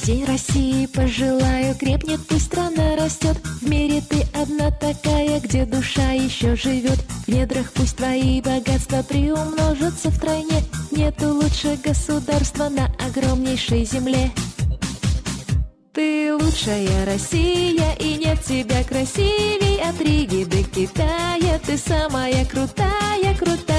В день России пожелаю, крепнет, пусть страна растет. В мире ты одна такая, где душа еще живет. В недрах пусть твои богатства приумножатся втройне. Нету лучше государства на огромнейшей земле. Ты лучшая Россия, и нет тебя красивей. От Риги до Китая ты самая крутая, крутая.